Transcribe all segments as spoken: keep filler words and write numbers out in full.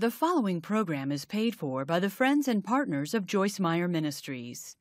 The following program is paid for by the friends and partners of Joyce Meyer Ministries.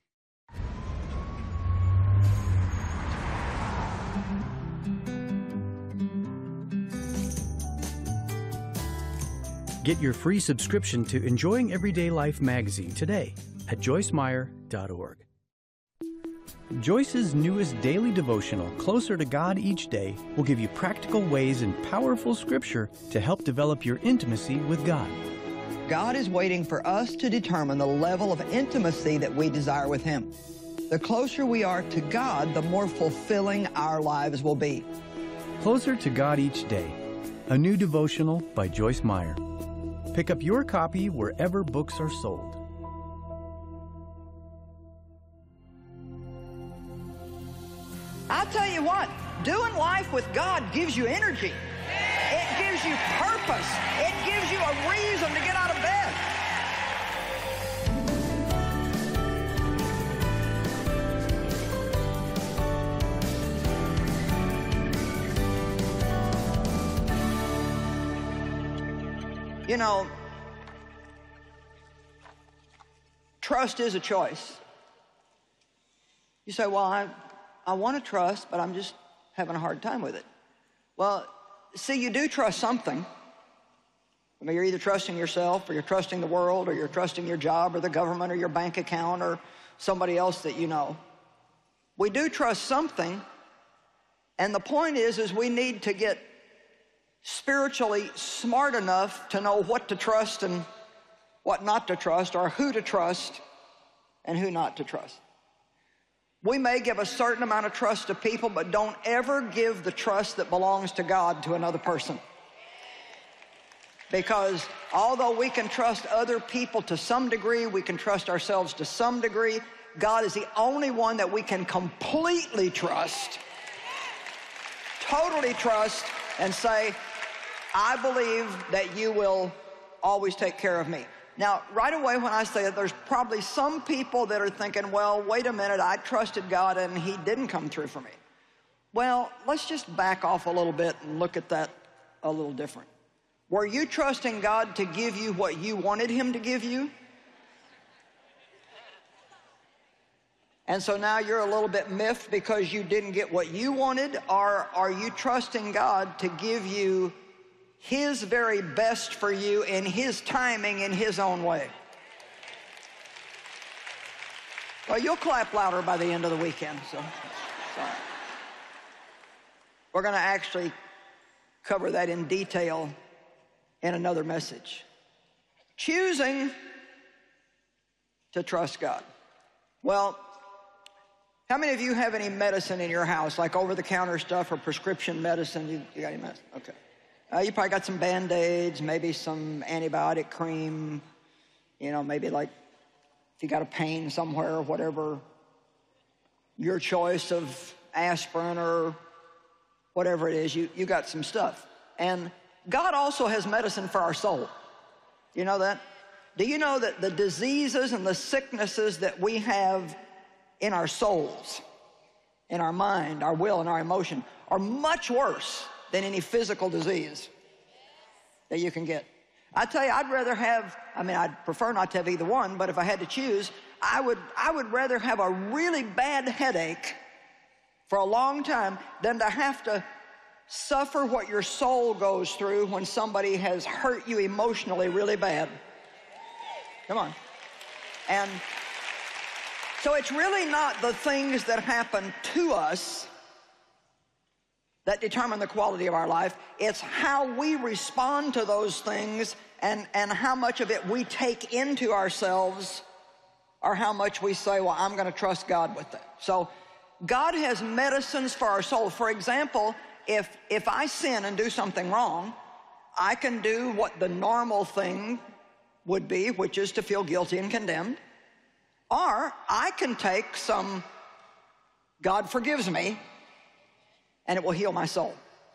Get your free subscription to Enjoying Everyday Life magazine today at joyce meyer dot org. Joyce's newest daily devotional, Closer to God Each Day, will give you practical ways and powerful scripture to help develop your intimacy with God. God is waiting for us to determine the level of intimacy that we desire with Him. The closer we are to God, the more fulfilling our lives will be. Closer to God Each Day, a new devotional by Joyce Meyer. Pick up your copy wherever books are sold. I'll tell you what, doing life with God gives you energy. It gives you purpose. It gives you a reason to get out of bed. You know, trust is a choice. You say, well, I, I want to trust, but I'm just having a hard time with it. Well, see, you do trust something. I mean, you're either trusting yourself, or you're trusting the world, or you're trusting your job, or the government, or your bank account, or somebody else that you know. We do trust something, and the point is, is we need to get spiritually smart enough to know what to trust and what not to trust, or who to trust and who not to trust. We may give a certain amount of trust to people, but don't ever give the trust that belongs to God to another person. Because although we can trust other people to some degree, we can trust ourselves to some degree, God is the only one that we can completely trust, totally trust, and say, I believe that you will always take care of me. Now, right away when I say that, there's probably some people that are thinking, well, wait a minute, I trusted God and He didn't come through for me. Well, let's just back off a little bit and look at that a little different. Were you trusting God to give you what you wanted Him to give you? And so now you're a little bit miffed because you didn't get what you wanted? Or are you trusting God to give you His very best for you in His timing, in His own way? Well, you'll clap louder by the end of the weekend, so sorry. We're going to actually cover that in detail in another message. Choosing to trust God. Well, how many of you have any medicine in your house, like over-the-counter stuff or prescription medicine? You, you got any medicine? Okay. Uh, you probably got some Band-Aids, maybe some antibiotic cream, you know, maybe like if you got a pain somewhere or whatever, your choice of aspirin or whatever it is, you, you got some stuff. And God also has medicine for our soul. You know that? Do you know that the diseases and the sicknesses that we have in our souls, in our mind, our will, and our emotion are much worse than any physical disease that you can get? I tell you, I'd rather have, I mean, I'd prefer not to have either one, but if I had to choose, I would, I would rather have a really bad headache for a long time than to have to suffer what your soul goes through when somebody has hurt you emotionally really bad. Come on. And so it's really not the things that happen to us that determine the quality of our life. It's how we respond to those things and, and how much of it we take into ourselves, or how much we say, well, I'm going to trust God with that. So God has medicines for our soul. For example, if, if I sin and do something wrong, I can do what the normal thing would be, which is to feel guilty and condemned. Or I can take some, God forgives me, and it will heal my soul.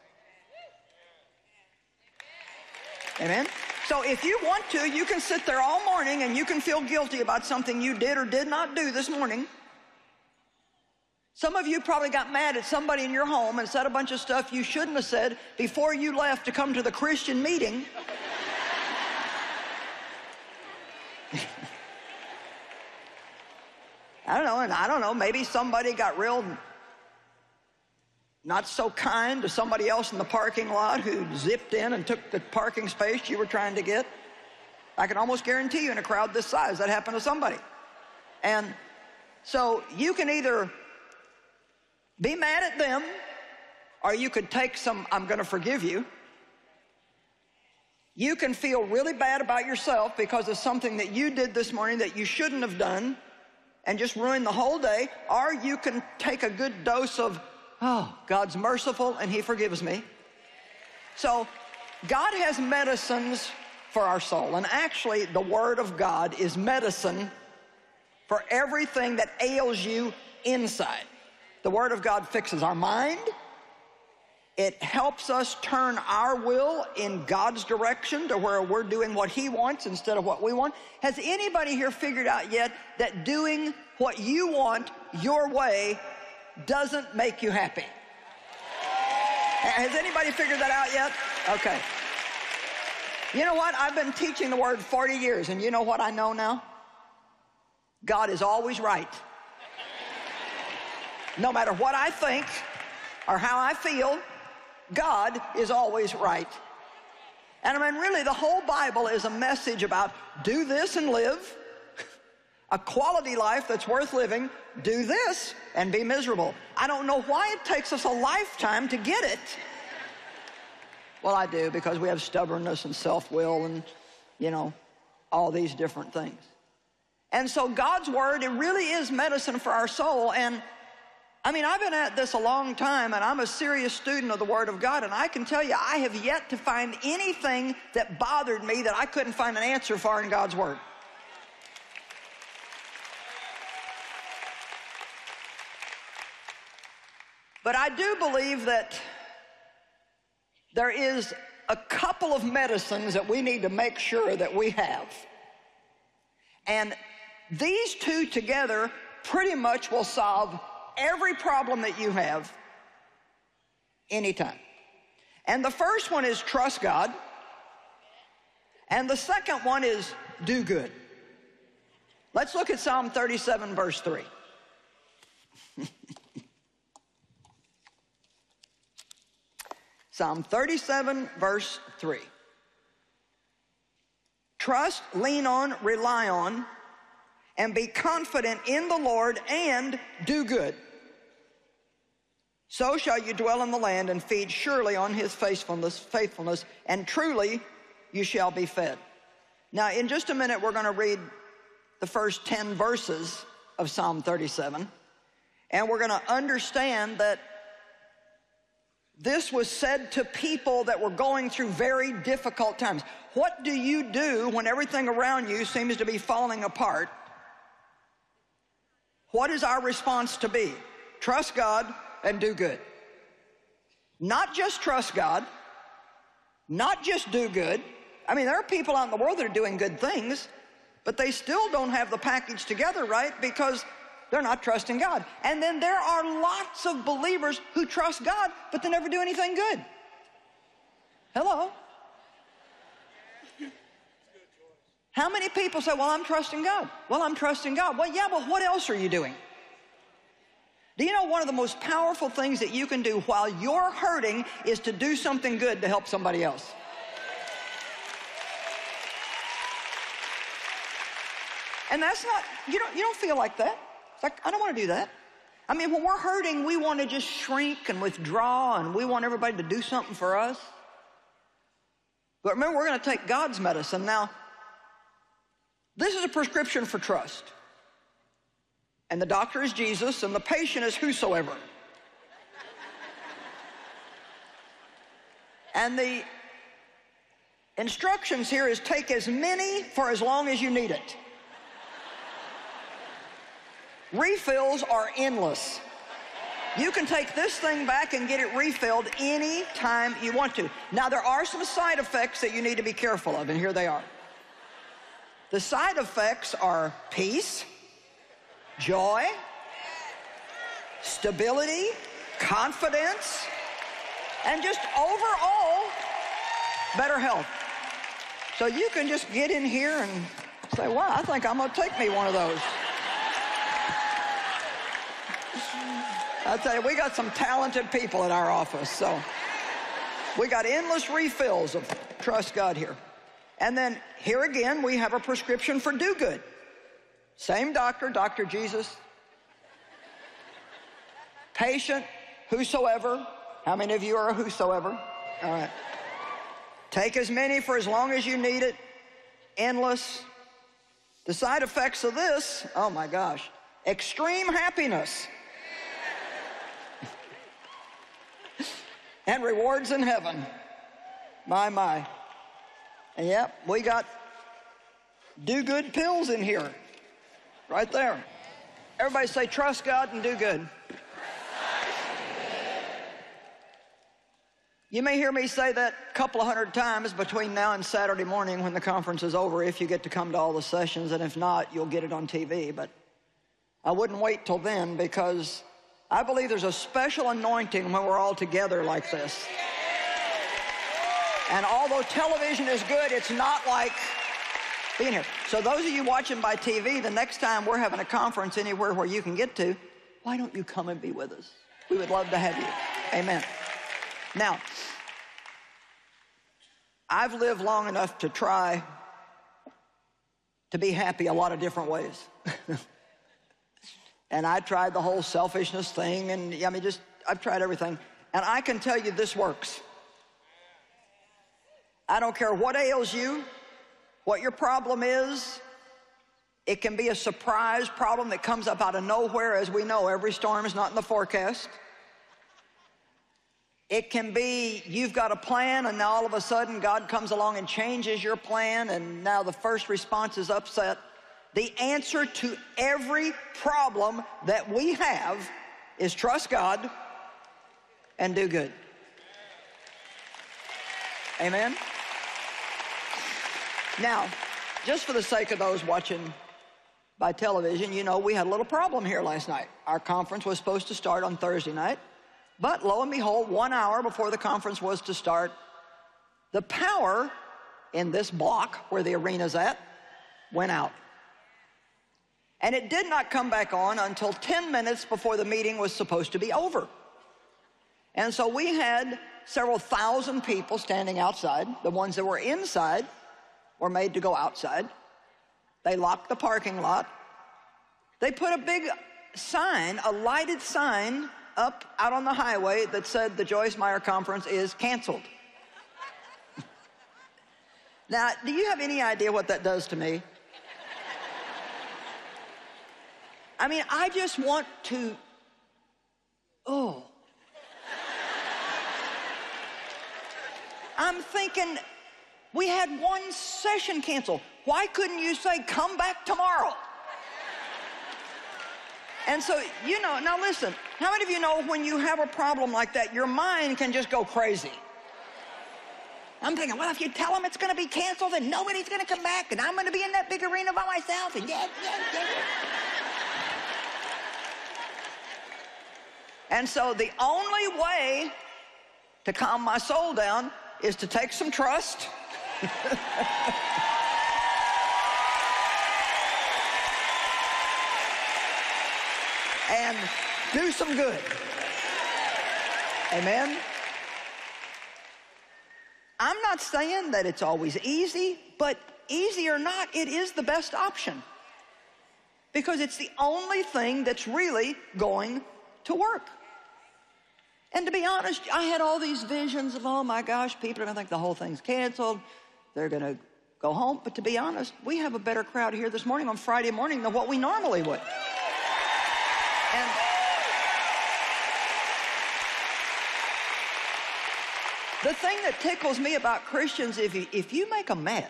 Amen? So if you want to, you can sit there all morning and you can feel guilty about something you did or did not do this morning. Some of you probably got mad at somebody in your home and said a bunch of stuff you shouldn't have said before you left to come to the Christian meeting. I don't know, and I don't know, maybe somebody got real not so kind to somebody else in the parking lot who zipped in and took the parking space you were trying to get. I can almost guarantee you in a crowd this size that happened to somebody. And so you can either be mad at them, or you could take some, I'm going to forgive you. You can feel really bad about yourself because of something that you did this morning that you shouldn't have done and just ruin the whole day. Or you can take a good dose of, oh, God's merciful and he forgives me. So God has medicines for our soul. And actually, the Word of God is medicine for everything that ails you inside. The Word of God fixes our mind. It helps us turn our will in God's direction to where we're doing what he wants instead of what we want. Has anybody here figured out yet that doing what you want your way doesn't make you happy? Has anybody figured that out yet? Okay. You know what? I've been teaching the Word forty years, and you know what I know now? God is always right. No matter what I think or how I feel, God is always right. And I mean, really, the whole Bible is a message about do this and live, a quality life that's worth living, do this and be miserable. I don't know why it takes us a lifetime to get it. Well, I do, because we have stubbornness and self-will and, you know, all these different things. And so God's Word, it really is medicine for our soul. And I mean, I've been at this a long time, and I'm a serious student of the Word of God, and I can tell you I have yet to find anything that bothered me that I couldn't find an answer for in God's Word. But I do believe that there is a couple of medicines that we need to make sure that we have. And these two together pretty much will solve every problem that you have anytime. And the first one is trust God. And the second one is do good. Let's look at Psalm thirty-seven, verse three. Psalm thirty-seven, verse three. Trust, lean on, rely on, and be confident in the Lord and do good. So shall you dwell in the land and feed surely on his faithfulness, faithfulness, and truly you shall be fed. Now, in just a minute, we're going to read the first ten verses of Psalm thirty-seven, and we're going to understand that this was said to people that were going through very difficult times. What do you do when everything around you seems to be falling apart? What is our response to be? Trust God and do good. Not just trust God, not just do good. I mean, there are people out in the world that are doing good things, but they still don't have the package together right because they're not trusting God. And then there are lots of believers who trust God, but they never do anything good. Hello? How many people say, well, I'm trusting God? Well, I'm trusting God. Well, yeah, but what else are you doing? Do you know one of the most powerful things that you can do while you're hurting is to do something good to help somebody else? And that's not, you don't, you don't feel like that. It's like, I don't want to do that. I mean, when we're hurting, we want to just shrink and withdraw, and we want everybody to do something for us. But remember, we're going to take God's medicine. Now, this is a prescription for trust. And the doctor is Jesus, and the patient is whosoever. And the instructions here is take as many for as long as you need it. Refills are endless. You can take this thing back and get it refilled any time you want to. Now, there are some side effects that you need to be careful of, and here they are. The side effects are peace, joy, stability, confidence, and just overall better health. So you can just get in here and Say, wow, I think I'm going to take me one of those. I tell you, we got some talented people in our office, so we got endless refills of Trust God here. And then here again, we have a prescription for do good. Same doctor, Doctor Jesus. Patient, whosoever. How many of you are a whosoever? All right. Take as many for as long as you need it. Endless. The side effects of this, oh my gosh, extreme happiness. And rewards in heaven. My, my. And yep, we got do-good pills in here. Right there. Everybody say, trust God and do good. You may hear me say that a couple of hundred times between now and Saturday morning when the conference is over, if you get to come to all the sessions, and if not, you'll get it on T V. But I wouldn't wait till then, because I believe there's a special anointing when we're all together like this. And although television is good, it's not like being here. So those of you watching by T V, the next time we're having a conference anywhere where you can get to, why don't you come and be with us? We would love to have you. Amen. Now, I've lived long enough to try to be happy a lot of different ways. And I tried the whole selfishness thing, and I mean, just, I've tried everything. And I can tell you this works. I don't care what ails you, what your problem is. It can be a surprise problem that comes up out of nowhere. As we know, every storm is not in the forecast. It can be you've got a plan, and now all of a sudden God comes along and changes your plan, and now the first response is upset. The answer to every problem that we have is trust God and do good. Amen? Now, just for the sake of those watching by television, you know we had a little problem here last night. Our conference was supposed to start on Thursday night. But lo and behold, one hour before the conference was to start, the power in this block where the arena's at went out. And it did not come back on until ten minutes before the meeting was supposed to be over. And so we had several thousand people standing outside. The ones that were inside were made to go outside. They locked the parking lot. They put a big sign, a lighted sign, up out on the highway that said the Joyce Meyer Conference is canceled. Now, do you have any idea what that does to me? I mean, I just want to, oh. I'm thinking, we had one session canceled. Why couldn't you say, come back tomorrow? And so, you know, now listen, how many of you know when you have a problem like that, your mind can just go crazy? I'm thinking, well, if you tell them it's going to be canceled and nobody's going to come back and I'm going to be in that big arena by myself and yeah, yeah, yeah. And so the only way to calm my soul down is to take some trust. And do some good. Amen? I'm not saying that it's always easy, but easy or not, it is the best option. Because it's the only thing that's really going to work. And to be honest, I had all these visions of, oh my gosh, people are going to think the whole thing's canceled. They're going to go home. But to be honest, we have a better crowd here this morning on Friday morning than what we normally would. And the thing that tickles me about Christians, if you, if you make them mad,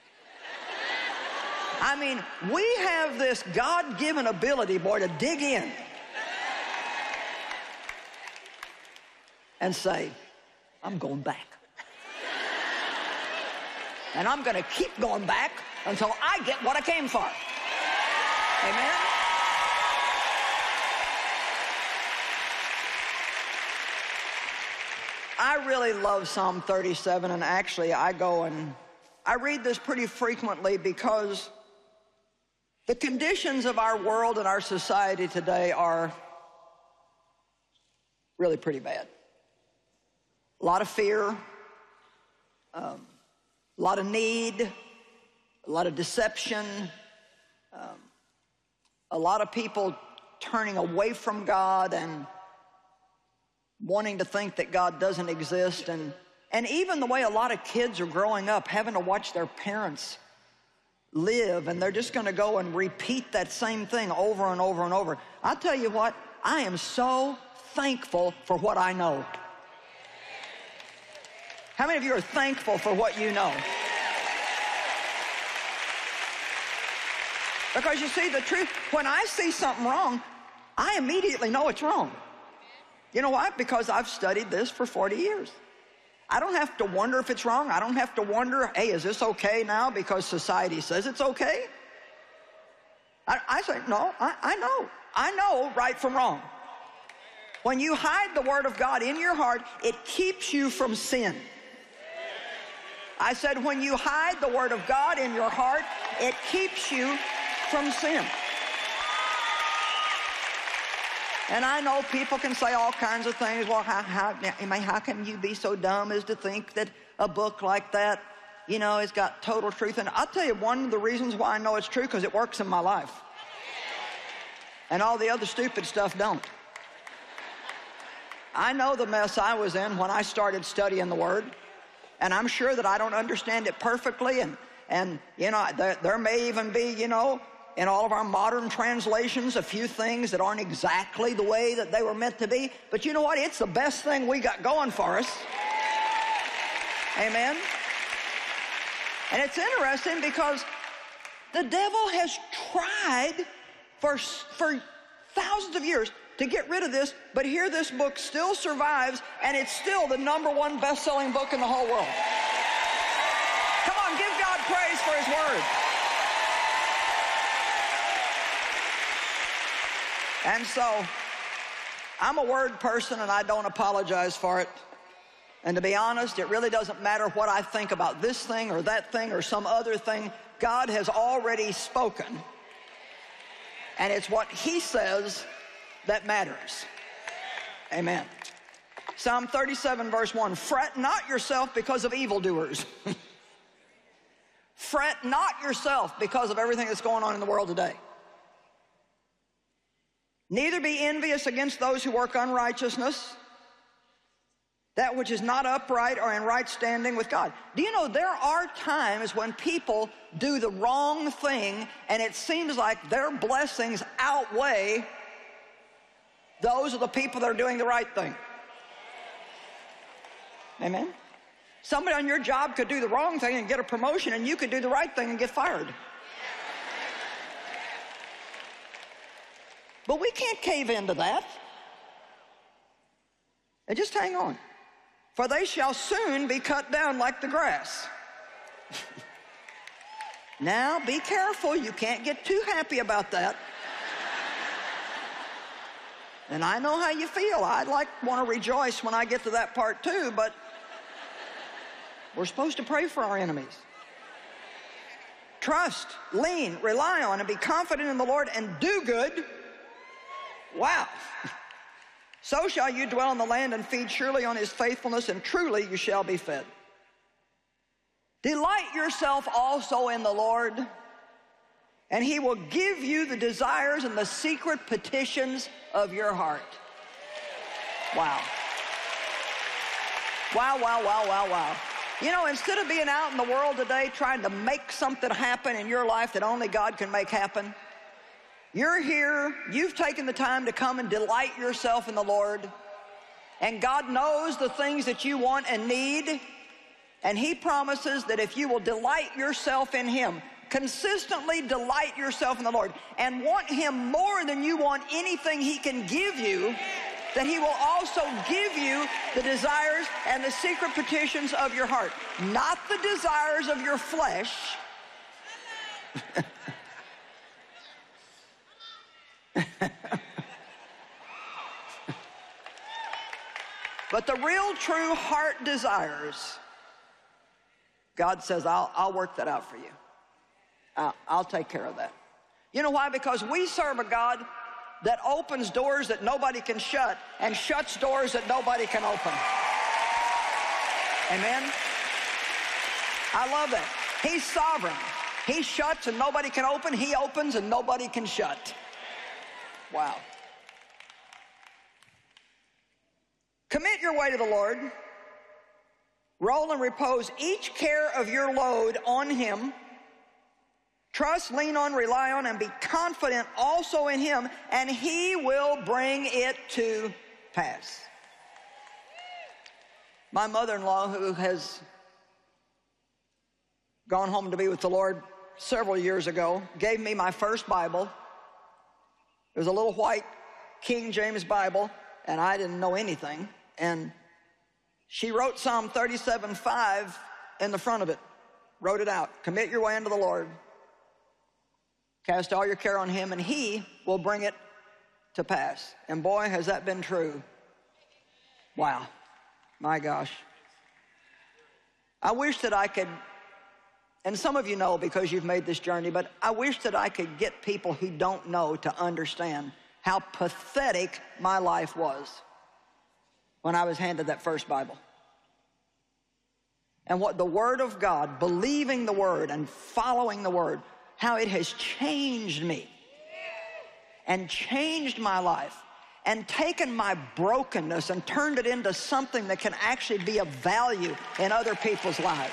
I mean, we have this God-given ability, boy, to dig in and say, I'm going back. And I'm going to keep going back until I get what I came for. Amen? I really love Psalm thirty-seven, and actually I go and I read this pretty frequently because The conditions of our world and our society today are really pretty bad. A lot of fear, um, a lot of need, a lot of deception, um, a lot of people turning away from God and wanting to think that God doesn't exist, and, and even the way a lot of kids are growing up, having to watch their parents live, and they're just going to go and repeat that same thing over and over and over. I'll tell you what, I am so thankful for what I know. How many of you are thankful for what you know? Because you see, the truth, when I see something wrong, I immediately know it's wrong. You know why? Because I've studied this for forty years. I don't have to wonder if it's wrong. I don't have to wonder, hey, is this okay now because society says it's okay? I, I say, no, I, I know. I know right from wrong. When you hide the Word of God in your heart, it keeps you from sin. I said, when you hide the Word of God in your heart, it keeps you from sin. And I know people can say all kinds of things. Well, how, how, I mean, how can you be so dumb as to think that a book like that, you know, has got total truth? And I'll tell you one of the reasons why I know it's true, because it works in my life. And all the other stupid stuff don't. I know the mess I was in when I started studying the Word. And I'm sure that I don't understand it perfectly. And, and you know, there, there may even be, you know, in all of our modern translations, a few things that aren't exactly the way that they were meant to be. But you know what? It's the best thing we got going for us. Amen? And it's interesting because the devil has tried for, for thousands of years to get rid of this, but here this book still survives, and it's still the number one best-selling book in the whole world. Come on, give God praise for His Word. And so, I'm a word person, and I don't apologize for it. And to be honest, it really doesn't matter what I think about this thing or that thing or some other thing. God has already spoken, and it's what He says that matters. Amen. Psalm thirty-seven, verse one, fret not yourself because of evildoers. Fret not yourself because of everything that's going on in the world today. Neither be envious against those who work unrighteousness, that which is not upright or in right standing with God. Do you know there are times when people do the wrong thing and it seems like their blessings outweigh those of the people that are doing the right thing? Amen? Somebody on your job could do the wrong thing and get a promotion, and you could do the right thing and get fired. But we can't cave into that. And just hang on. For they shall soon be cut down like the grass. Now, be careful. You can't get too happy about that. And I know how you feel. I'd like want to rejoice when I get to that part too, but we're supposed to pray for our enemies. Trust, lean, rely on, and be confident in the Lord and do good. Wow. So shall you dwell in the land and feed surely on His faithfulness, and truly you shall be fed. Delight yourself also in the Lord, and He will give you the desires and the secret petitions of your heart. Wow. Wow, wow, wow, wow, wow. You know, instead of being out in the world today trying to make something happen in your life that only God can make happen, you're here, you've taken the time to come and delight yourself in the Lord, and God knows the things that you want and need, and He promises that if you will delight yourself in Him, consistently delight yourself in the Lord, and want Him more than you want anything He can give you, that He will also give you the desires and the secret petitions of your heart, not the desires of your flesh. But the real true heart desires, God says, I'll, I'll work that out for you. I'll, I'll take care of that. You know why? Because we serve a God that opens doors that nobody can shut and shuts doors that nobody can open. Amen? I love that. He's sovereign. He shuts and nobody can open. He opens and nobody can shut. Wow. Commit your way to the Lord. Roll and repose each care of your load on Him. Trust, lean on, rely on, and be confident also in Him, and He will bring it to pass. My mother-in-law, who has gone home to be with the Lord several years ago, gave me my first Bible. It was a little white King James Bible, and I didn't know anything. And she wrote Psalm thirty-seven five in the front of it, wrote it out. Commit your way unto the Lord. Cast all your care on Him, and He will bring it to pass. And boy, has that been true. Wow. My gosh. I wish that I could, and some of you know because you've made this journey, but I wish that I could get people who don't know to understand how pathetic my life was when I was handed that first Bible. And what the Word of God, believing the Word and following the Word, how it has changed me and changed my life and taken my brokenness and turned it into something that can actually be of value in other people's lives.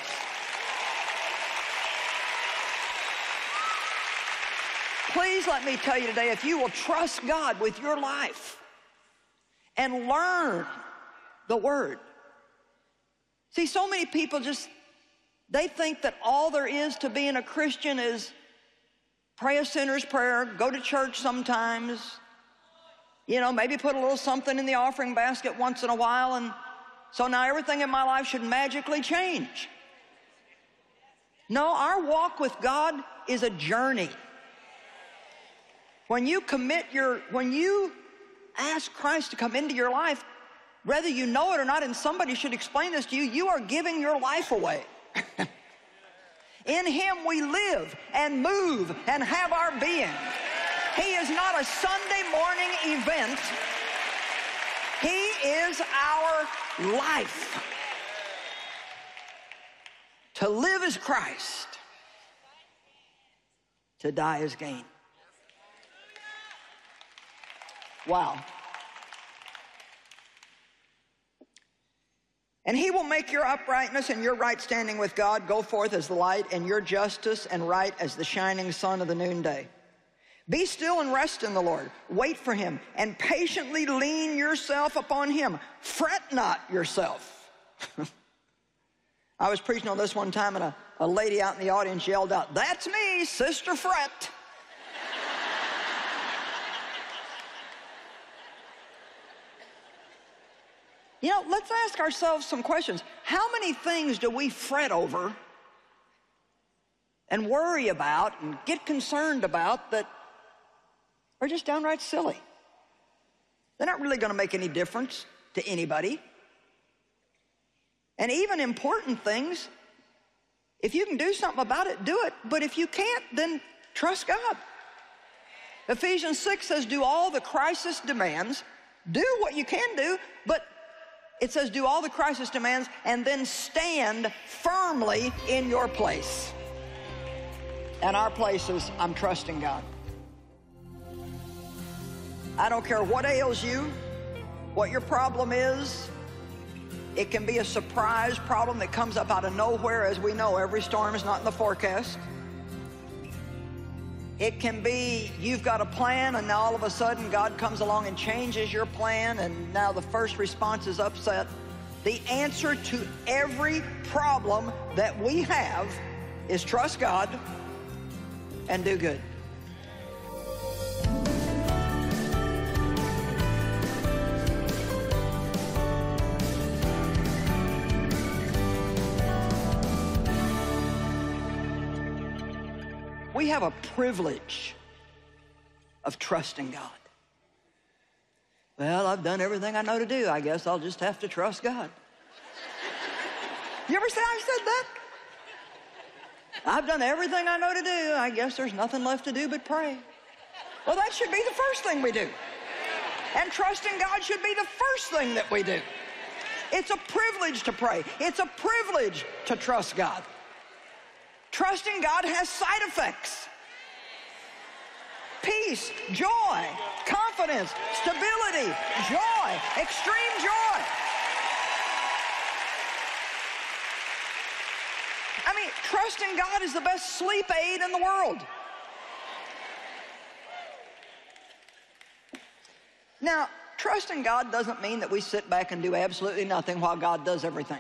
Please let me tell you today, if you will trust God with your life and learn the Word. See, so many people just, they think that all there is to being a Christian is pray a sinner's prayer, go to church sometimes, you know, maybe put a little something in the offering basket once in a while, and so now everything in my life should magically change. No, our walk with God is a journey. When you commit your, when you ask Christ to come into your life, whether you know it or not, and somebody should explain this to you, you are giving your life away. In Him we live and move and have our being. He is not a Sunday morning event. He is our life. To live is Christ. To die is gain. Wow. And He will make your uprightness and your right standing with God go forth as the light, and your justice and right as the shining sun of the noonday. Be still and rest in the Lord. Wait for Him and patiently lean yourself upon Him. Fret not yourself. I was preaching on this one time, and a, a lady out in the audience yelled out, "That's me, Sister Fret." You know, let's ask ourselves some questions. How many things do we fret over and worry about and get concerned about that are just downright silly? They're not really going to make any difference to anybody. And even important things, if you can do something about it, do it. But if you can't, then trust God. Ephesians six says, do all the crisis demands. Do what you can do, but it says do all the crisis demands and then stand firmly in your place. And our place is, I'm trusting God. I don't care what ails you, what your problem is. It can be a surprise problem that comes up out of nowhere. As we know, every storm is not in the forecast. It can be you've got a plan, and now all of a sudden God comes along and changes your plan, and now the first response is upset. The answer to every problem that we have is trust God and do good. We have a privilege of trusting God. Well, I've done everything I know to do. I guess I'll just have to trust God. You ever say I said that? I've done everything I know to do. I guess there's nothing left to do but pray. Well, that should be the first thing we do. And trusting God should be the first thing that we do. It's a privilege to pray. It's a privilege to trust God. Trusting God has side effects. Peace, joy, confidence, stability, joy, extreme joy. I mean, trusting God is the best sleep aid in the world. Now, trusting God doesn't mean that we sit back and do absolutely nothing while God does everything.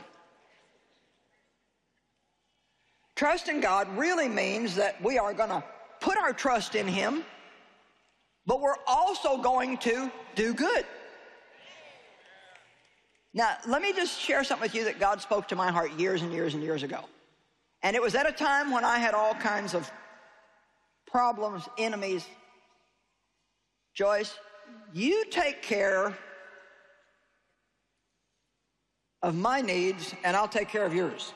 Trusting God really means that we are going to put our trust in Him, but we're also going to do good. Now, let me just share something with you that God spoke to my heart years and years and years ago. And it was at a time when I had all kinds of problems, enemies. Joyce, you take care of my needs, and I'll take care of yours.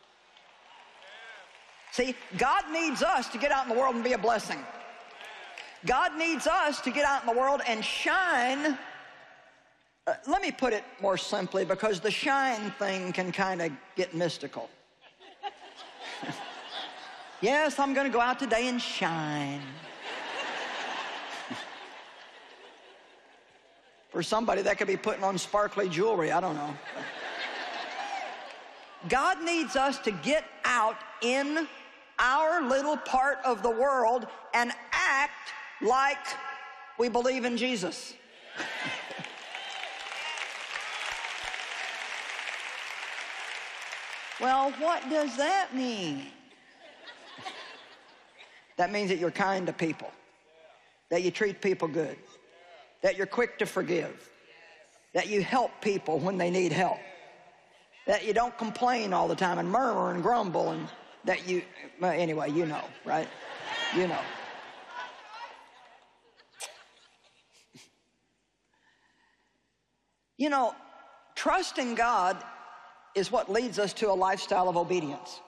See, God needs us to get out in the world and be a blessing. God needs us to get out in the world and shine. Uh, let me put it more simply, because the shine thing can kind of get mystical. Yes, I'm going to go out today and shine. For somebody, that could be putting on sparkly jewelry. I don't know. God needs us to get out in our little part of the world and act like we believe in Jesus. Well, what does that mean? That means that you're kind to people, that you treat people good, that you're quick to forgive, that you help people when they need help, that you don't complain all the time and murmur and grumble, and that you, well, anyway, you know, right? You know. You know, trusting God is what leads us to a lifestyle of obedience.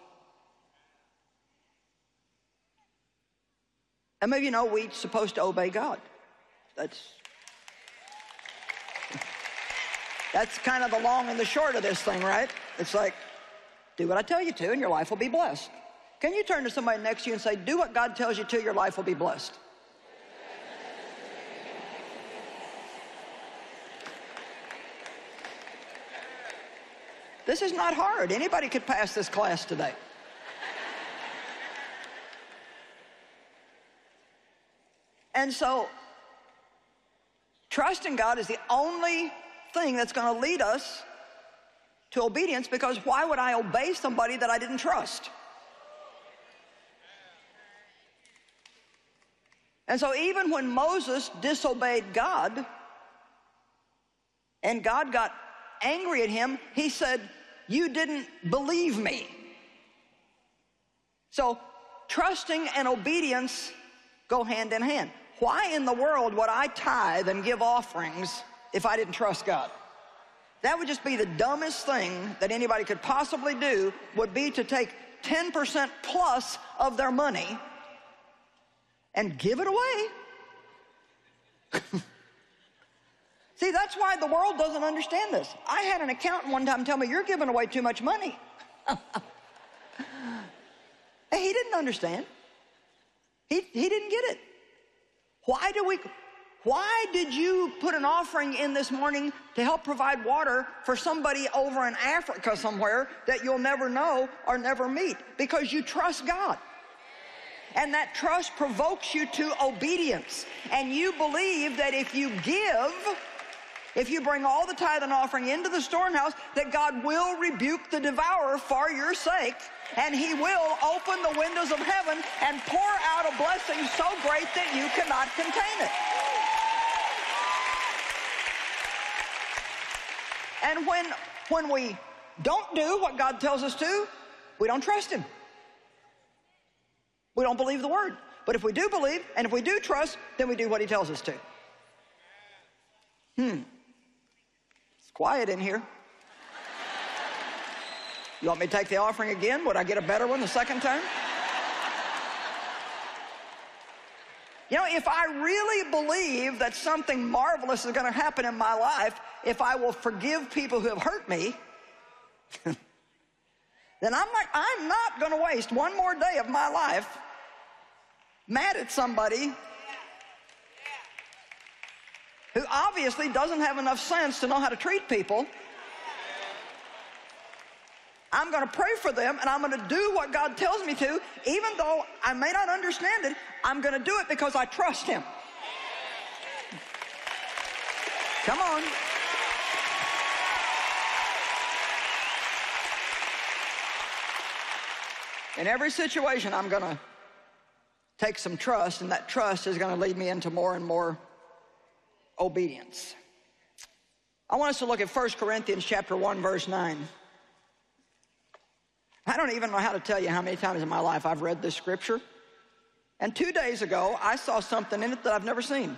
And maybe you know we're supposed to obey God. That's, that's kind of the long and the short of this thing, right? It's like, do what I tell you to and your life will be blessed. Can you turn to somebody next to you and say, do what God tells you to, your life will be blessed? This is not hard. Anybody could pass this class today. And so, trusting God is the only thing that's going to lead us to obedience, because why would I obey somebody that I didn't trust? And so even when Moses disobeyed God and God got angry at him, he said, you didn't believe me. So trusting and obedience go hand in hand. Why in the world would I tithe and give offerings if I didn't trust God? That would just be the dumbest thing that anybody could possibly do, would be to take ten percent plus of their money and give it away. See, that's why the world doesn't understand this. I had an accountant one time tell me, you're giving away too much money. He didn't understand. He, he didn't get it. Why do we, why did you put an offering in this morning to help provide water for somebody over in Africa somewhere that you'll never know or never meet? Because you trust God. And that trust provokes you to obedience. And you believe that if you give, if you bring all the tithe and offering into the storehouse, that God will rebuke the devourer for your sake, and he will open the windows of heaven and pour out a blessing so great that you cannot contain it. And when, when we don't do what God tells us to, we don't trust him. We don't believe the word. But if we do believe, and if we do trust, then we do what he tells us to. Hmm. It's quiet in here. You want me to take the offering again? Would I get a better one the second time? You know, if I really believe that something marvelous is going to happen in my life, if I will forgive people who have hurt me, then I'm not, I'm not going to waste one more day of my life mad at somebody who obviously doesn't have enough sense to know how to treat people. I'm going to pray for them, and I'm going to do what God tells me to, even though I may not understand it. I'm going to do it because I trust Him. Come on. In every situation, I'm going to take some trust, and that trust is going to lead me into more and more obedience. I want us to look at First Corinthians chapter one, verse nine. I don't even know how to tell you how many times in my life I've read this scripture. And two days ago, I saw something in it that I've never seen.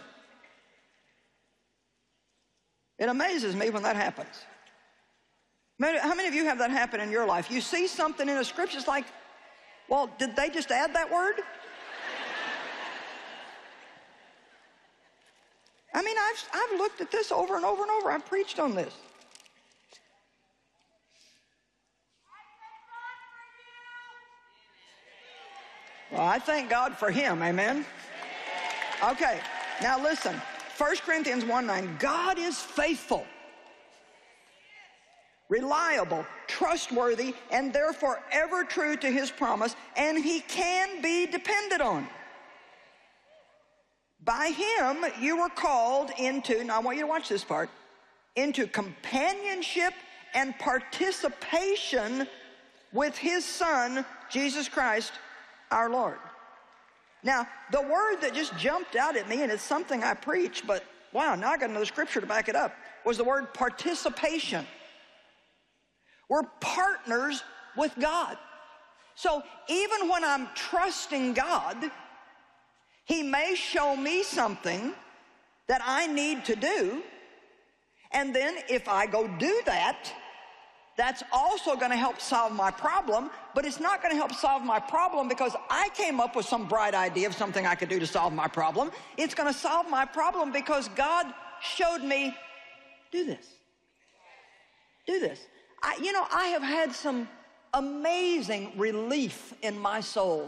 It amazes me when that happens. How many of you have that happen in your life? You see something in a scripture, it's like, well, did they just add that word? I mean, I've, I've looked at this over and over and over. I've preached on this. Well, I thank God for Him, amen? Okay, now listen, First Corinthians one nine, God is faithful, reliable, trustworthy, and therefore ever true to His promise, and He can be depended on. By Him you were called into, now I want you to watch this part, into companionship and participation with His Son, Jesus Christ, our Lord. Now, the word that just jumped out at me, and it's something I preach, but wow, now I got another scripture to back it up, was the word participation. We're partners with God. So even when I'm trusting God, He may show me something that I need to do, and then if I go do that, that's also going to help solve my problem, but it's not going to help solve my problem because I came up with some bright idea of something I could do to solve my problem. It's going to solve my problem because God showed me, do this. Do this. I, you know, I have had some amazing relief in my soul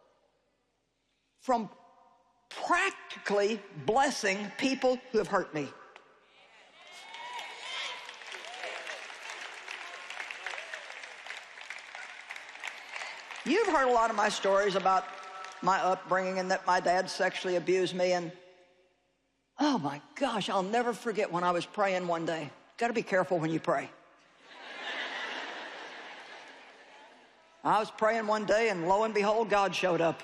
from practically blessing people who have hurt me. You've heard a lot of my stories about my upbringing and that my dad sexually abused me, and oh my gosh, I'll never forget when I was praying one day. Got to be careful when you pray. I was praying one day, and lo and behold, God showed up.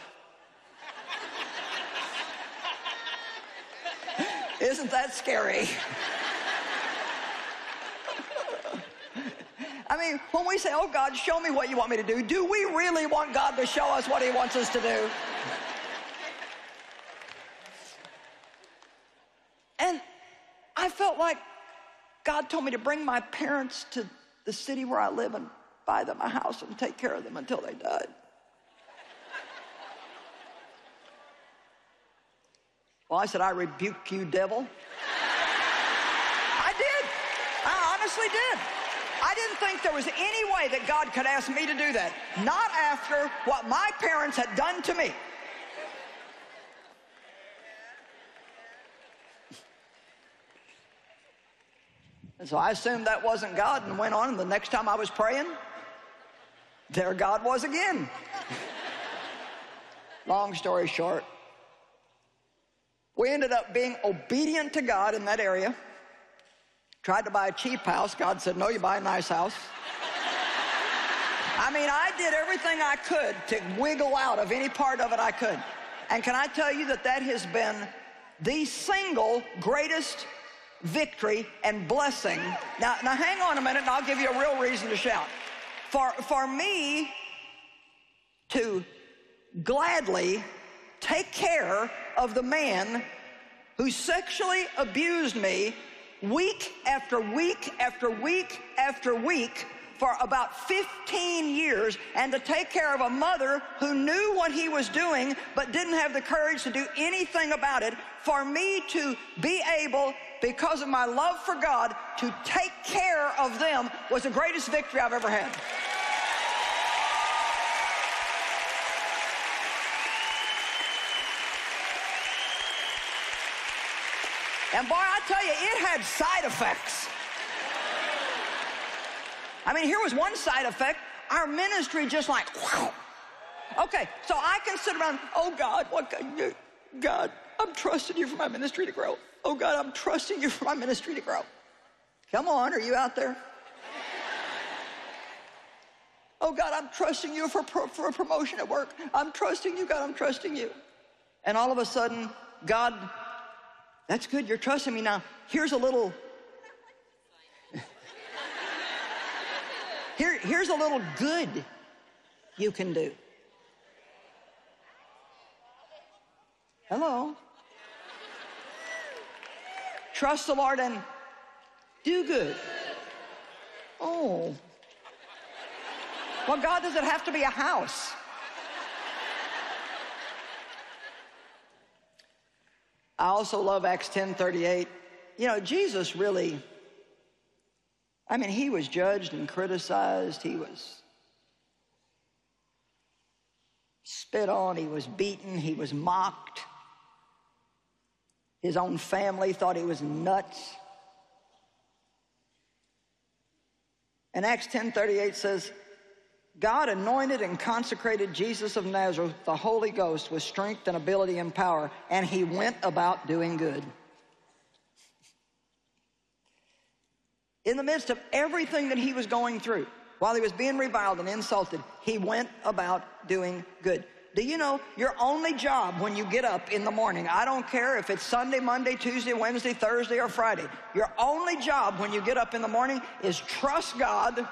Isn't that scary? I mean, when we say, oh, God, show me what you want me to do, do we really want God to show us what He wants us to do? And I felt like God told me to bring my parents to the city where I live and buy them a house and take care of them until they died. Well, I said, I rebuke you, devil. I did. I honestly did. I didn't think there was any way that God could ask me to do that. Not after what my parents had done to me. And so I assumed that wasn't God and went on, and the next time I was praying, there God was again. Long story short, we ended up being obedient to God in that area. Tried to buy a cheap house. God said, no, you buy a nice house. I mean, I did everything I could to wiggle out of any part of it I could. And can I tell you that that has been the single greatest victory and blessing. Now, now hang on a minute, and I'll give you a real reason to shout. For, for me to gladly take care of the man who sexually abused me week after week after week after week for about fifteen years and to take care of a mother who knew what he was doing but didn't have the courage to do anything about it. For me to be able, because of my love for God, to take care of them was the greatest victory I've ever had. And boy, I tell you, it had side effects. I mean, here was one side effect. Our ministry just like, whew. Okay, so I can sit around, oh God, what God, God, I'm trusting you for my ministry to grow. Oh God, I'm trusting you for my ministry to grow. Come on, are you out there? Oh God, I'm trusting you for, for a promotion at work. I'm trusting you, God, I'm trusting you. And all of a sudden, God, that's good, you're trusting me now. Here's a little, here, here's a little good you can do. Hello? Trust the Lord and do good. Oh. Well, God, does it have to be a house? I also love Acts ten thirty-eight. You know, Jesus really, I mean, he was judged and criticized. He was spit on. He was beaten. He was mocked. His own family thought he was nuts. And Acts ten thirty-eight says, God anointed and consecrated Jesus of Nazareth, the Holy Ghost, with strength and ability and power, and he went about doing good. In the midst of everything that he was going through, while he was being reviled and insulted, he went about doing good. Do you know your only job when you get up in the morning, I don't care if it's Sunday, Monday, Tuesday, Wednesday, Thursday, or Friday, your only job when you get up in the morning is trust God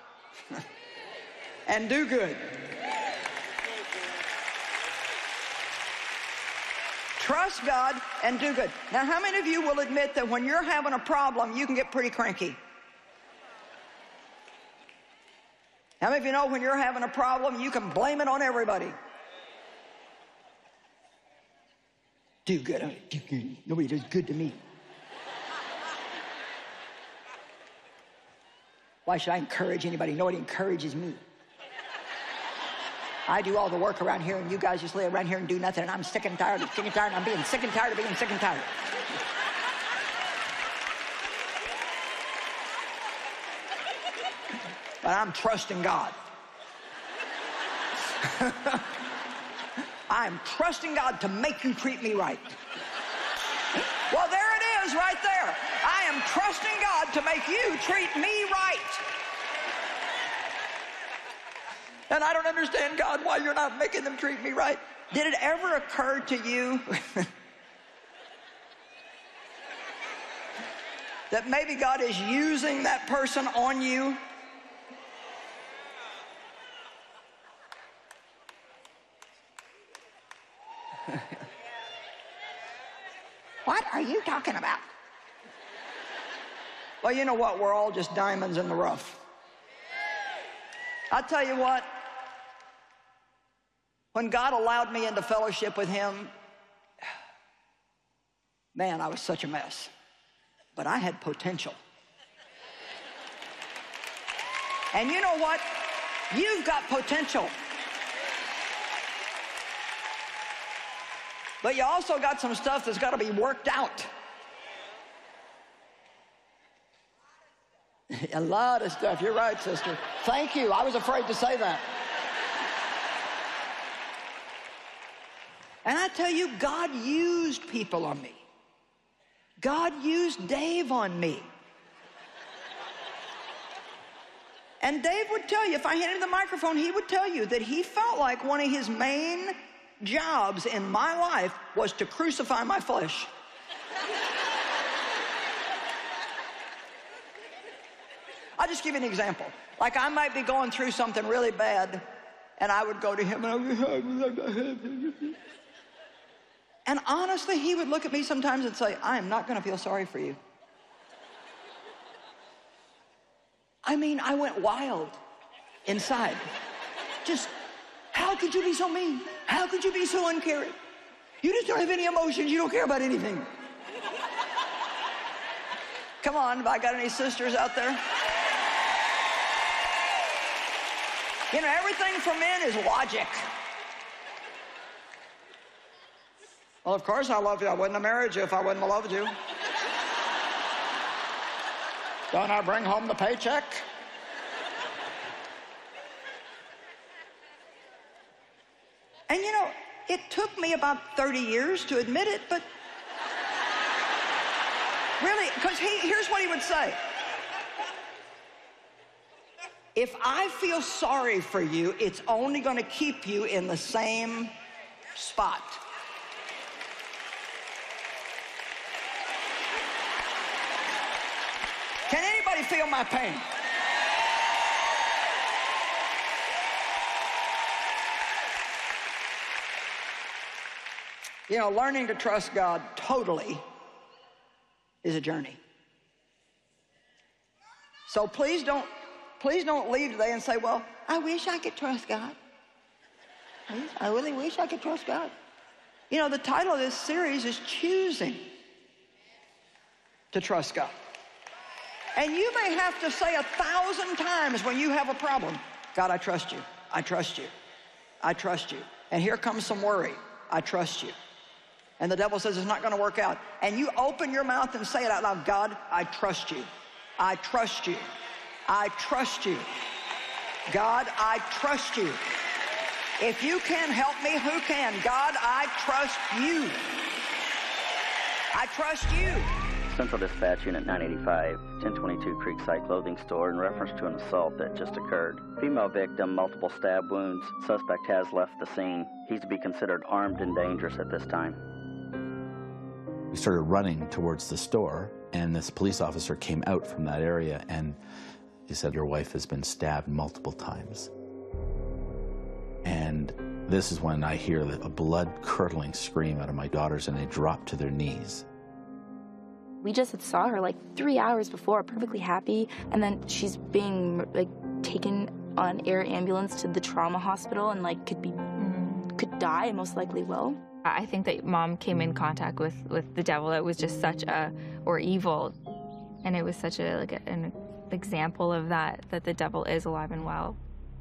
and do good. Trust God and do good. Now, how many of you will admit that when you're having a problem, you can get pretty cranky? How many of you know when you're having a problem, you can blame it on everybody? Do good. Do good. Nobody does good to me. Why should I encourage anybody? Nobody encourages me. I do all the work around here, and you guys just lay around here and do nothing, and I'm sick and tired of sick and tired, and I'm being sick and tired of being sick and tired. But I'm trusting God. I'm trusting God to make you treat me right. Well, there it is right there. I am trusting God to make you treat me right. And I don't understand, God, why you're not making them treat me right. Did it ever occur to you that maybe God is using that person on you? What are you talking about? Well, you know what? We're all just diamonds in the rough. I'll tell you what. When God allowed me into fellowship with him, man, I was such a mess. But I had potential. And you know what? You've got potential. But you also got some stuff that's got to be worked out. A lot of stuff. You're right, sister. Thank you. I was afraid to say that. And I tell you, God used people on me. God used Dave on me. And Dave would tell you, if I handed him the microphone, he would tell you that he felt like one of his main jobs in my life was to crucify my flesh. I'll just give you an example. Like I might be going through something really bad, and I would go to him, and I would, and honestly, he would look at me sometimes and say, I am not going to feel sorry for you. I mean, I went wild inside. Just, how could you be so mean? How could you be so uncaring? You just don't have any emotions. You don't care about anything. Come on, have I got any sisters out there? You know, everything for men is logic. Well, of course I love you. I wouldn't have married you if I wouldn't have loved you. Don't I bring home the paycheck? And you know, it took me about thirty years to admit it, but really, because he, here's what he would say. If I feel sorry for you, it's only going to keep you in the same spot. Can anybody feel my pain? You know, learning to trust God totally is a journey. So please don't, please don't leave today and say, well, I wish I could trust God. I really wish I could trust God. You know, the title of this series is Choosing to Trust God. And you may have to say a thousand times when you have a problem, God, I trust you. I trust you. I trust you. And here comes some worry. I trust you. And the devil says it's not going to work out. And you open your mouth and say it out loud, God, I trust you. I trust you. I trust you. God, I trust you. If you can't help me, who can? God, I trust you. I trust you. Central Dispatch Unit nine eighty-five, ten twenty-two Creekside Clothing Store, in reference to an assault that just occurred. Female victim, multiple stab wounds. Suspect has left the scene. He's to be considered armed and dangerous at this time. We started running towards the store, and this police officer came out from that area, and he said, your wife has been stabbed multiple times. And this is when I hear a blood-curdling scream out of my daughters, and they drop to their knees. We just saw her like three hours before, perfectly happy, and then she's being like taken on air ambulance to the trauma hospital and like could be, mm-hmm. could die, and most likely will. I think that Mom came in contact with, with the devil. It was just such a, or evil, and it was such a, like a, an example of that, that the devil is alive and well.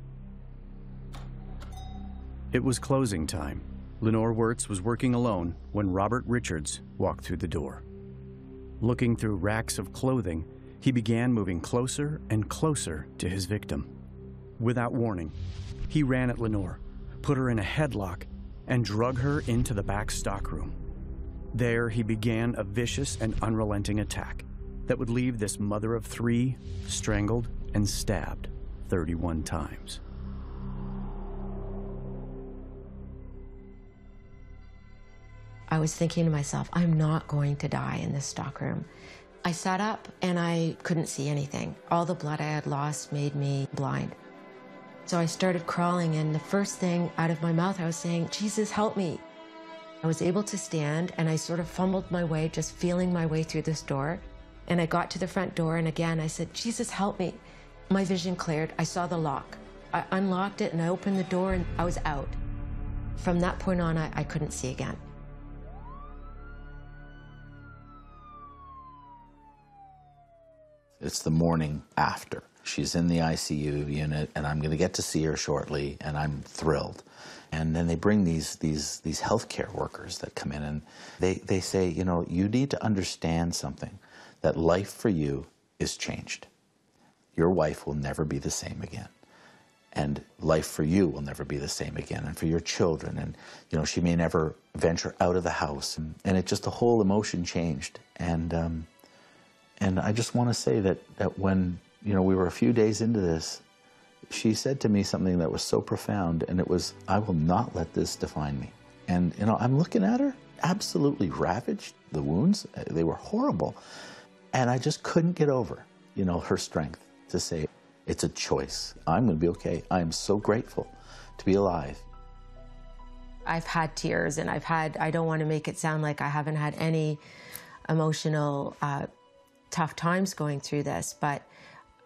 It was closing time. Lenore Wirtz was working alone when Robert Richards walked through the door. Looking through racks of clothing, he began moving closer and closer to his victim. Without warning, he ran at Lenore, put her in a headlock, and drug her into the back stockroom. There, he began a vicious and unrelenting attack that would leave this mother of three strangled and stabbed thirty-one times. I was thinking to myself, I'm not going to die in this stockroom. I sat up and I couldn't see anything. All the blood I had lost made me blind. So I started crawling, and the first thing out of my mouth, I was saying, Jesus, help me. I was able to stand, and I sort of fumbled my way, just feeling my way through this door. And I got to the front door, and again, I said, Jesus, help me. My vision cleared. I saw the lock. I unlocked it, and I opened the door, and I was out. From that point on, I, I couldn't see again. It's the morning after. She's in the I C U unit, and I'm going to get to see her shortly, and I'm thrilled. And then they bring these these these healthcare workers that come in, and they, they say, you know, you need to understand something, that life for you is changed. Your wife will never be the same again. And life for you will never be the same again, and for your children. And, you know, she may never venture out of the house. And, and it just, the whole emotion changed. And, um, and I just want to say that, that when, you know, we were a few days into this, she said to me something that was so profound, and it was, I will not let this define me. And, you know, I'm looking at her, absolutely ravaged, the wounds, they were horrible. And I just couldn't get over, you know, her strength to say, it's a choice. I'm going to be okay. I am so grateful to be alive. I've had tears, and I've had, I don't want to make it sound like I haven't had any emotional, uh, tough times going through this, but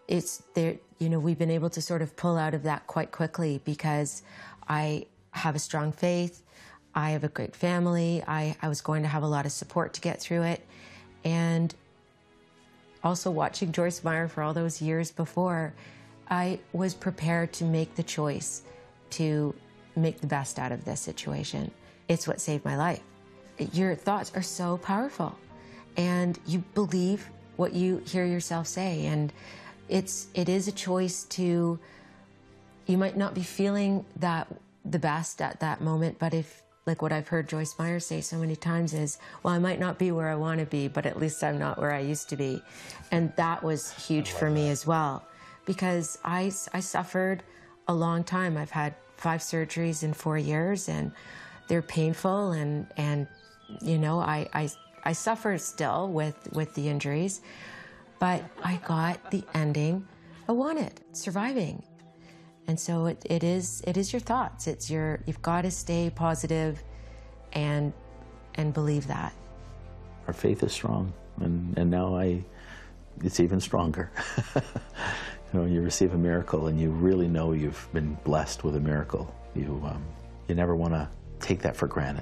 it's there, you know, we've been able to sort of pull out of that quite quickly because I have a strong faith. I have a great family. I, I was going to have a lot of support to get through it. And also watching Joyce Meyer for all those years before, I was prepared to make the choice to make the best out of this situation. It's what saved my life. Your thoughts are so powerful, and you believe what you hear yourself say, and it's it is a choice to, you might not be feeling that the best at that moment, but if, like what I've heard Joyce Meyer say so many times is, well, I might not be where I want to be, but at least I'm not where I used to be. And that was huge for me as well, because I, I suffered a long time. I've had five surgeries in four years, and they're painful, and, and you know, I, I, I suffer still with, with the injuries, but I got the ending I wanted, surviving. And so it, it is it is your thoughts. It's your you've got to stay positive and and believe that. Our faith is strong, and, and now I it's even stronger. You know, you receive a miracle and you really know you've been blessed with a miracle. You um, you never want to take that for granted.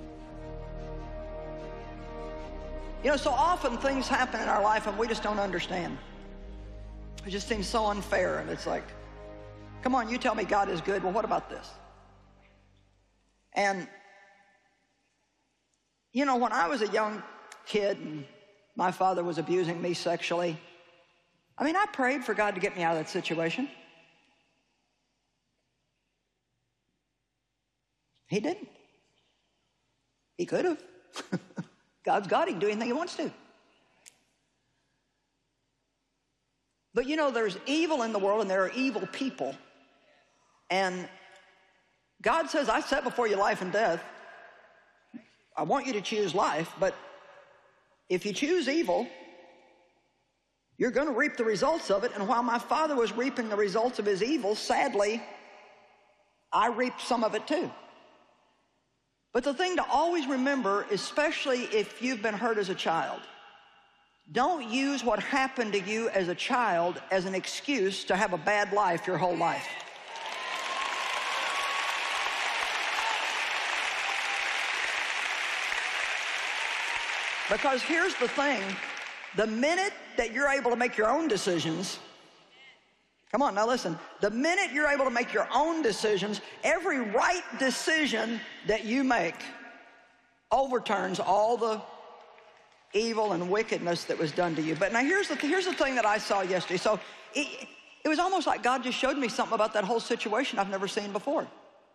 You know, so often things happen in our life and we just don't understand. It just seems so unfair, and it's like, come on, you tell me God is good. Well, what about this? And, you know, when I was a young kid and my father was abusing me sexually, I mean, I prayed for God to get me out of that situation. He didn't. He could have. God's God, he can do anything he wants to. But you know, there's evil in the world and there are evil people. And God says, I set before you life and death. I want you to choose life, but if you choose evil, you're going to reap the results of it. And while my father was reaping the results of his evil, sadly, I reaped some of it too. But the thing to always remember, especially if you've been hurt as a child, don't use what happened to you as a child as an excuse to have a bad life your whole life. Because here's the thing, the minute that you're able to make your own decisions, come on, now listen, the minute you're able to make your own decisions, every right decision that you make overturns all the evil and wickedness that was done to you. But now here's the, here's the thing that I saw yesterday. So it, it was almost like God just showed me something about that whole situation I've never seen before.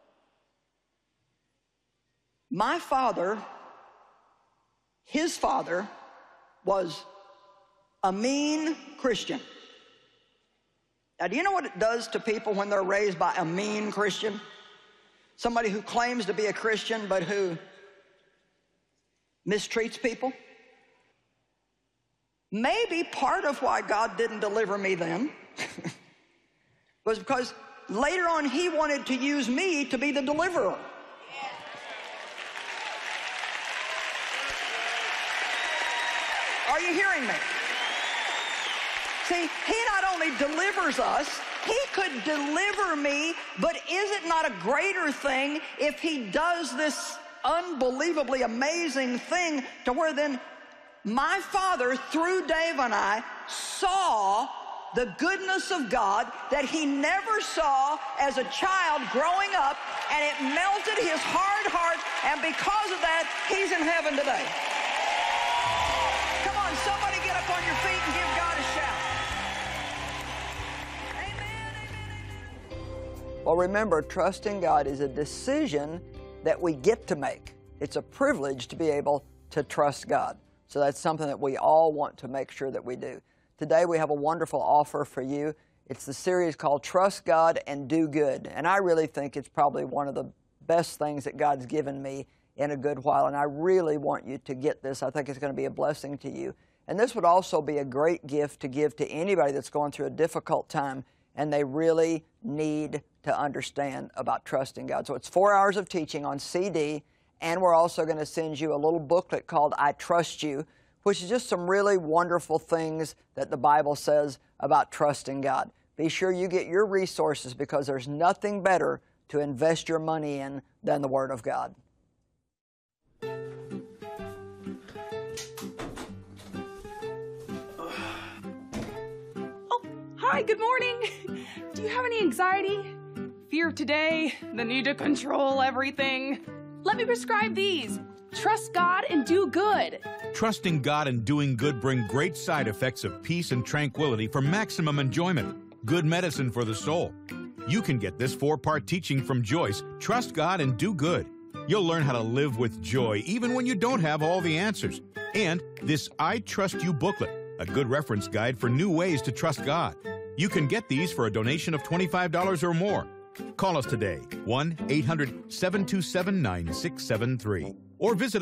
My father, his father, was a mean Christian. Now, do you know what it does to people when they're raised by a mean Christian? Somebody who claims to be a Christian but who mistreats people? Maybe part of why God didn't deliver me then was because later on he wanted to use me to be the deliverer. Are you hearing me? See, he not only delivers us, he could deliver me, but is it not a greater thing if he does this unbelievably amazing thing to where then my father, through Dave and I, saw the goodness of God that he never saw as a child growing up, and it melted his hard heart, and because of that, he's in heaven today. Come on, somebody get up on your feet and give God a shout. Amen, amen. Well, remember, trusting God is a decision that we get to make. It's a privilege to be able to trust God. So that's something that we all want to make sure that we do. Today we have a wonderful offer for you. It's the series called Trust God and Do Good. And I really think it's probably one of the best things that God's given me in a good while. And I really want you to get this. I think it's going to be a blessing to you. And this would also be a great gift to give to anybody that's going through a difficult time and they really need to understand about trusting God. So it's four hours of teaching on C D. And we're also going to send you a little booklet called I Trust You, which is just some really wonderful things that the Bible says about trusting God. Be sure you get your resources, because there's nothing better to invest your money in than the Word of God. Oh, hi, good morning. Do you have any anxiety? Fear of today? The need to control everything? Let me prescribe these. Trust God and do good. Trusting God and doing good bring great side effects of peace and tranquility for maximum enjoyment. Good medicine for the soul. You can get this four-part teaching from Joyce, Trust God and Do Good. You'll learn how to live with joy even when you don't have all the answers. And this I Trust You booklet, a good reference guide for new ways to trust God. You can get these for a donation of twenty-five dollars or more. Call us today, one eight hundred, seven two seven, nine six seven three, or visit